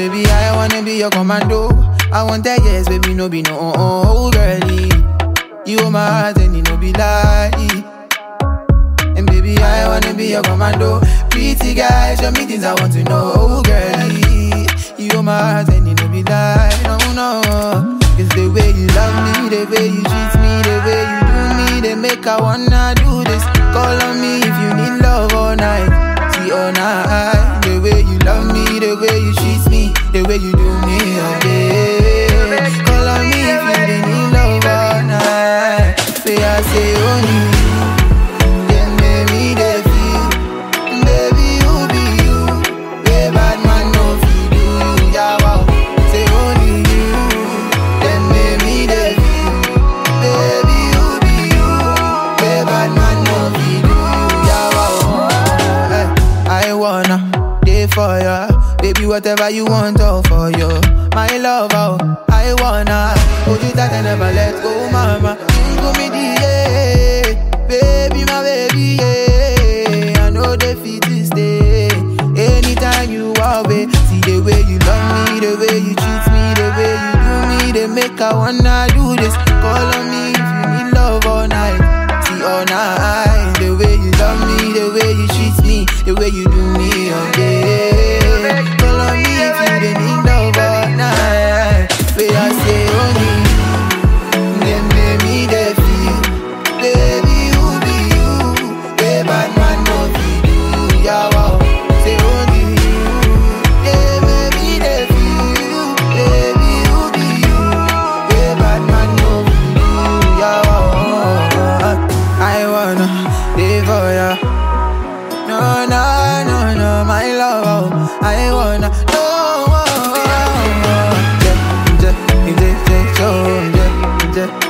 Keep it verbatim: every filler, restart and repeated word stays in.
baby, I wanna be your commando. I want that yes, baby, no be no oh, oh, girlie. You are my heart and you no be lie. And baby, I wanna be your commando. Pretty guy, show me things I want to know, oh, girlie. You are my heart and you no be lie. No, no. It's the way you love me, the way you treat me, the way you do me, they make I wanna do this. Call on me if you need love all night, see all night. The way you love me, the way you treat me, the way you do me all day. Call on me if you need love all night. Say I say only you, then make me the feel. Baby, you be you, way bad man no feel do you, yeah wow. Say only you, then make me the feel. Baby, you be you, way bad man no feel do you, yeah wow. Hey, I wanna day for ya, baby whatever you want all for you. My love, oh, I wanna hold you tight and never let go, mama. You go me the yeah, baby, my baby, yeah. I know the fit to stay anytime you are away. See the way you love me, the way you treat me, the way you do me, they make I wanna do this. Call on me if you need love all night, see all night. The way you love me, the way you treat me, the way you do me all day. Call on me if you need love all night. Where I say only you, then make me the feel. Baby, you be you, way bad man no feel do, yeah wow. Say only you, yeah make me the feel. Baby, you be you, way bad man no feel do, yeah wow. I wanna live for ya. No, no, no, no, my love, I wanna know. Yeah, yeah, yeah, yeah, yeah.